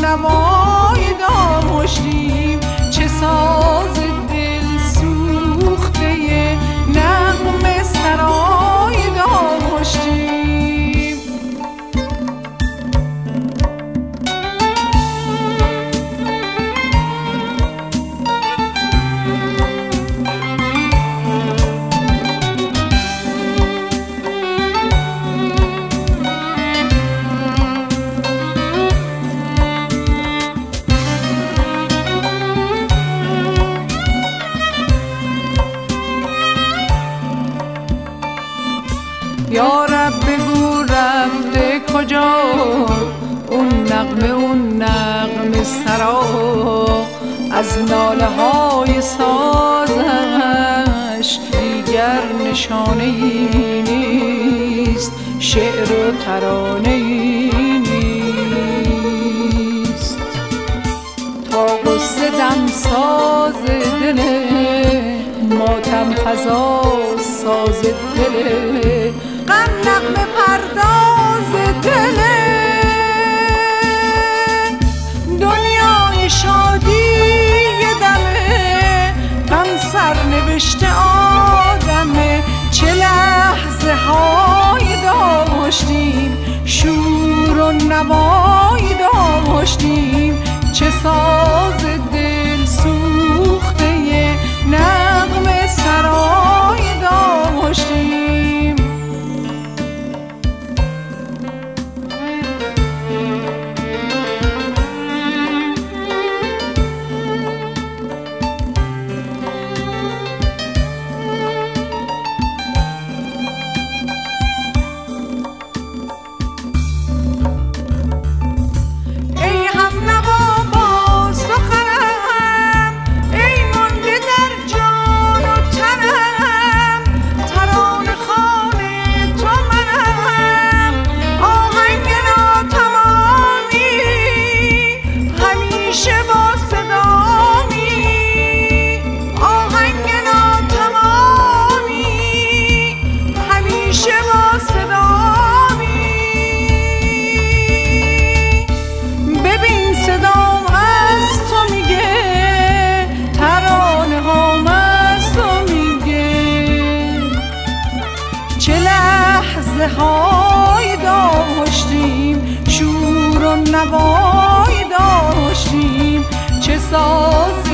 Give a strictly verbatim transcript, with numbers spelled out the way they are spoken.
نوایی داشتیم، چه ساز دل سوخته نغمه سرایی داشتیم. یا رب بگو رفته کجا اون نغمه اون نغمه سرا، از ناله های سازش دیگر نشانه ای نیست، شعر و ترانه ای نیست. تا قصه دم ساز دل ماتم خزا ساز دل، غم نغمه پرداز دل، دنیای شادی یه دمه، غم سرنوشت آدمه. چه لحظه های داشتیم، شور و نوایی داشتیم، چه ساز دل سوخته نغمه سرایی داشتیم. های داشتیم، شور و نوایی داشتیم، چه ساز